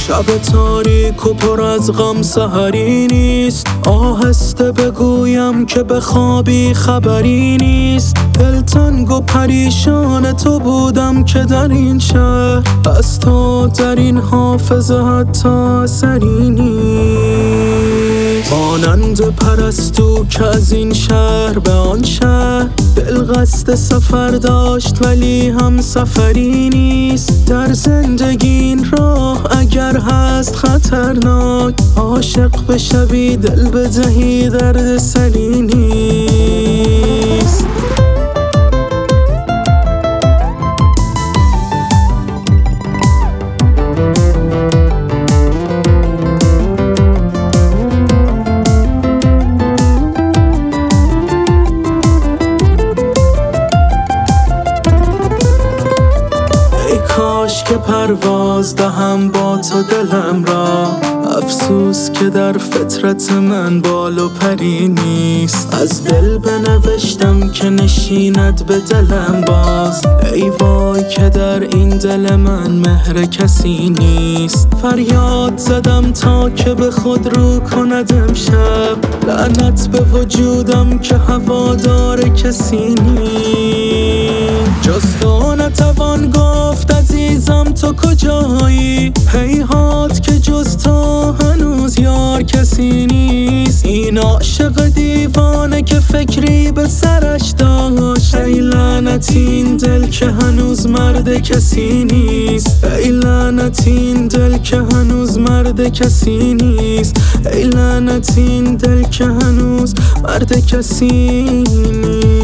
شب تاریک و پر از غم سحری نیست. آهسته بگویم که بخوابی خبری نیست. دلتنگ و پریشان تو بودم که در این شهر از تو در این حافظه حتی اثری نیست. مانند پرستو که از این شهر به آن شهر دل قصد سفر داشت ولی هم سفری نیست. در زندگی این راه اگر هست خطرناک، عاشق بشوی دل بدهی درد سری نیست. کاش که پرواز دهم با تو دلم را، افسوس که در فطرت من بال و پری نیست. از دل بنوشتم که نشیند به دلم باز، ای وای که در این دل من مهر کسی نیست. فریاد زدم تا که به خود رو کند امشب، لعنت به وجودم که هوادار کسی نیست. جز تو نتوان گفت عزیزم تو کجایی، هیهات که جز تو هنوز یار کسی نیست. این عاشق دیوانه که فکری به سرش داشت، ای لعنت این دل که هنوز مرد کسی نیست. ای لعنت این دل که هنوز مرد کسی نیست. ای لعنت این دل که هنوز مرد کسی نیست.